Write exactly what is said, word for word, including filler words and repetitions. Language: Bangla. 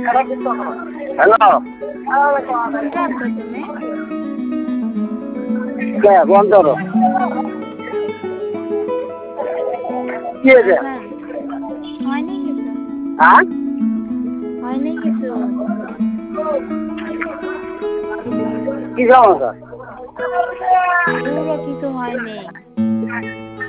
হ্যালো বন্ধ করো কি হয়েছে হয়নি কিছু হ্যাঁ হয়নি কিছু কি সমস্যা পুরো কিছু হয়নি